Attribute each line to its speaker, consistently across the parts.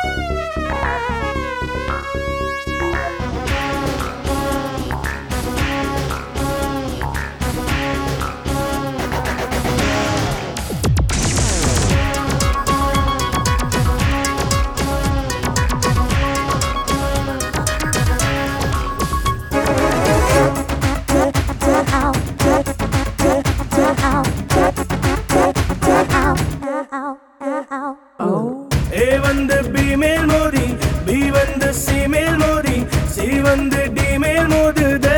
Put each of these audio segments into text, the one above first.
Speaker 1: A வந்து B மேல் மோதி B வந்து C மேல் மோதி C வந்து D மேல் மோதுதே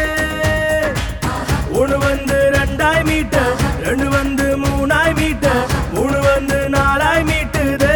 Speaker 1: ஒன்று வந்து ரெண்டாய் மீட்டர் ரெண்டு வந்து மூணாய் மீட்டர் மூணு வந்து நாலாய் மீட்டுதே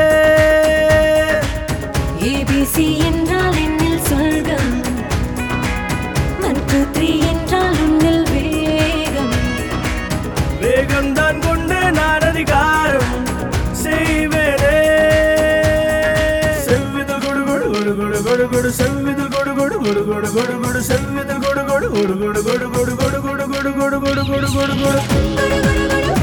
Speaker 2: ABC என்றால் என்னில் சொர்க்கம் 1 2 3 என்றால் உன்னில் வேகம்
Speaker 1: வேகம்தான் கொண்டு நான் அதிகாரம் செய்வேனே செவ்விதழ் கொடு கொடு கொடு கொடு கொடு கொடு செவ்விதழ் கொடு கொடு கொடு கொடு கொடு கொடு செவ்விதழ் கொடு கொடு கொடு கொடு கொடு கொடு கொடு கொடு கொடு கொடு கொடு கொடு கொடு கொடு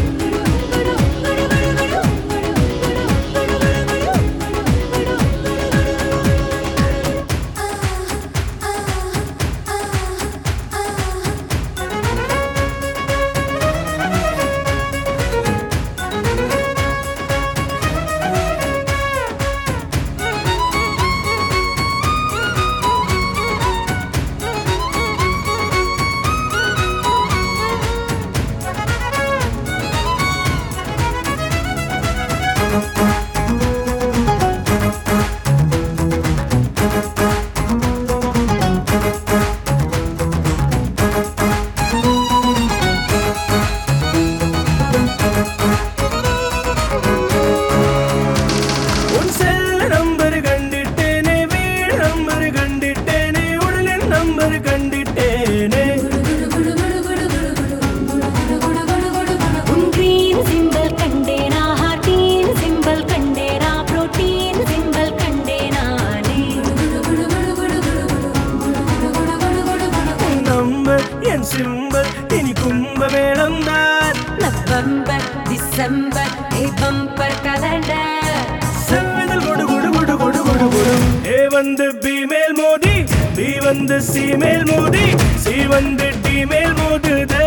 Speaker 1: சிம்பல் இனி கும்பமேளம் தான்
Speaker 2: நவம்பர் டிசம்பர் பம்பர் கலண்டர்
Speaker 1: செவ்விதழ் கொடு கொடு கொடு கொடு கொடு கொடு ஏ வந்து பி மேல் மோதி பி வந்து சி மேல் மோதி சி வந்து டி மேல் மோதுதே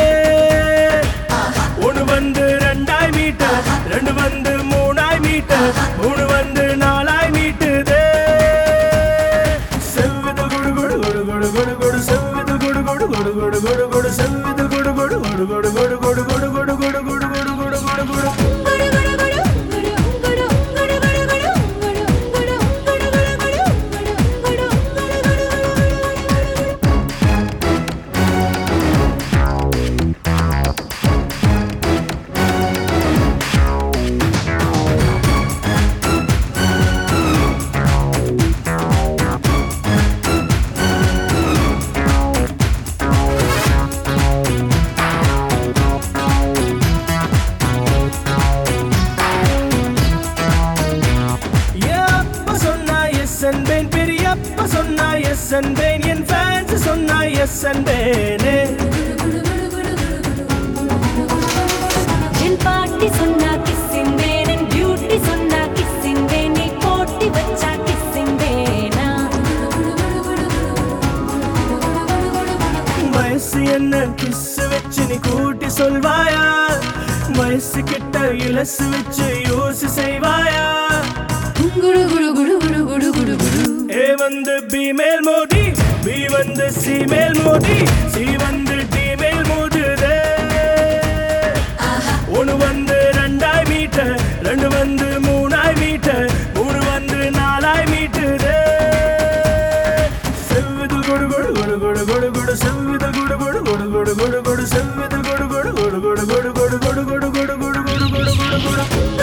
Speaker 1: ஒன்று வந்து ரெண்டாய் மீட்டர் ரெண்டு வந்து மூணாய் மீட்டர் மூணு வந்து நாலாய் மீட்டுதே செவ்விதழ் கொடு கொடு கொடு கொடு கொடு கொடு செவ்விதழ் கொடு கொடு கொடு கொடு கொடு கொடு செவ்விதழ் கொடு கொடு கொடு கொடு கொடு கொடு கொடு கொடு கொடு கொடு கொடு கொடு கொடு கொடு என்பேன் பெரியப்பா சொன்னா எஸ் என்பேன் என் ஃபேன்ஸ் சொன்னா எஸ் என்பேனே
Speaker 2: என் பாட்டி சொன்னா கிஸ் என்பேன் என் பியூட்டி சொன்னா கிஸ் என்பேன் நீ போட்டி வச்சா கிஸ் என்பேனா
Speaker 1: வயசு என்ன கிஸ் வச்சு நீ கூட்டி சொல்வாயா வயசு கிட்ட இலசு வச்சு யூஸ் செய்வாயா
Speaker 2: குடு குடு குடு குடு குடு குடு குடு
Speaker 1: ஏ வந்து பி மேல் மோதி பி வந்து சி மேல் மோதி சி வந்து டி மேல் மோதுதே ஒன்று வந்து ரெண்டாய் மீட்டர் ரெண்டு வந்து மூணாய் மீட்டர் மூணு வந்து நாலாய் மீட்டுதே செவ்விதழ் கொடு கொடு கொடு கொடு கொடு கொடு செவ்விதழ் கொடு கொடு கொடு கொடு கொடு கொடு செவ்விதழ் கொடு கொடு கொடு கொடு கொடு கொடு கொடு கொடு கொடு கொடு கொடு கொடு கொடு